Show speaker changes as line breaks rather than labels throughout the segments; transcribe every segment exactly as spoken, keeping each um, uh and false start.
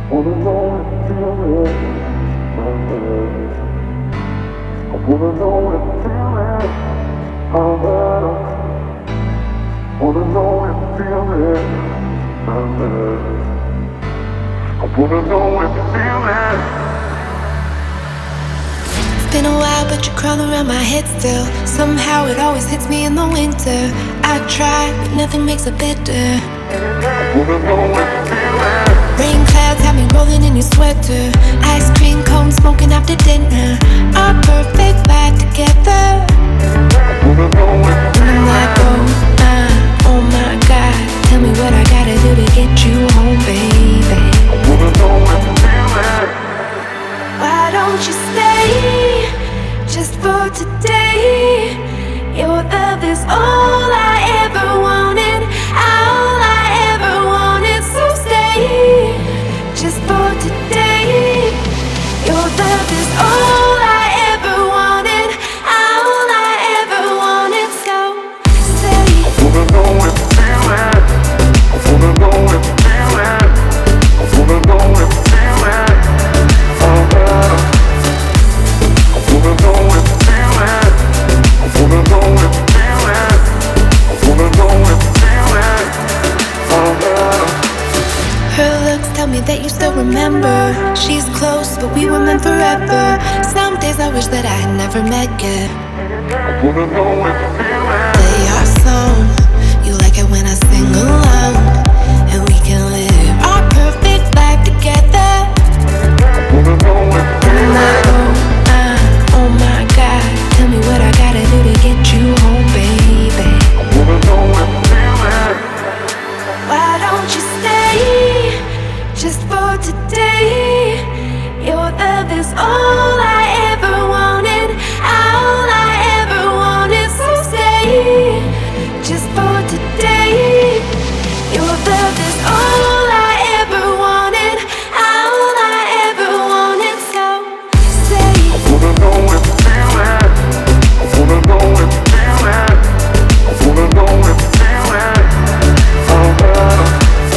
Wanna know if you feel it, my love. I wanna know if you feel it, my love. Wanna know if you feel it, my love. I wanna know if you feel it.
It's been a while, but you're crawling around my head still. Somehow it always hits me in the winter. I try, but nothing makes it better.
I wanna know if you feel it.
Rain clouds have me rolling in your sweater. Ice cream cone smoking after dinner. Our perfect life together.
I wanna know if you
And I'm
feel
like,
it.
oh my, oh my God. Tell me what I gotta do to get you home, baby.
I wanna know if you feel it.
Why don't you stay just for today? Your love is all I ever wanted, all I ever wanted. So stay just for today. Your love is all I ever wanted, all I ever wanted. So stay.
I wanna know if you feel it. I wanna know if you feel it. I wanna know if you feel it. Oh, love. I wanna know if you feel it. I wanna know if you feel it. I wanna know if you feel it. Oh, love.
Her looks tell me that you still remember. She's close, but we were meant forever. Some days I wish that I had never met you.
I wanna know if you feel it.
Play our song. You like it when I sing along, and we can live our perfect life together.
I wanna know if you
And I'm
feel
like,
it.
oh my, oh my God. Tell me what I gotta do to get you home, baby.
I wanna know if you feel it.
Why don't you stay just for today? Your love is all I ever wanted, all I ever wanted. So stay just for today. Your love is all I ever wanted, all I ever wanted. So stay.
I wanna know if you feel it. I wanna know if you feel it. I wanna know if you feel it. Oh, love.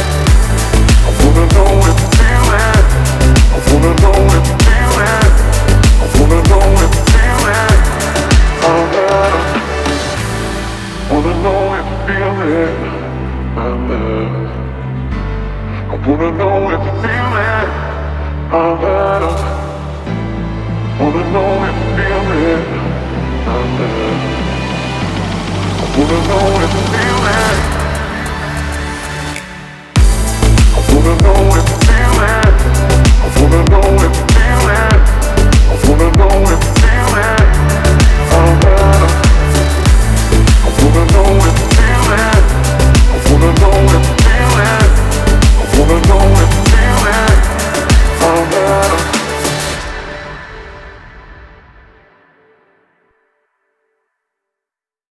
I wanna know if you feel it. I wanna know if you feel it. I wanna know if you feel it. Oh, love. Wanna know if you feel it, my love. I wanna know if you feel it, my love. Wanna know if you feel it, my love. I wanna know if you feel it. I wanna know if you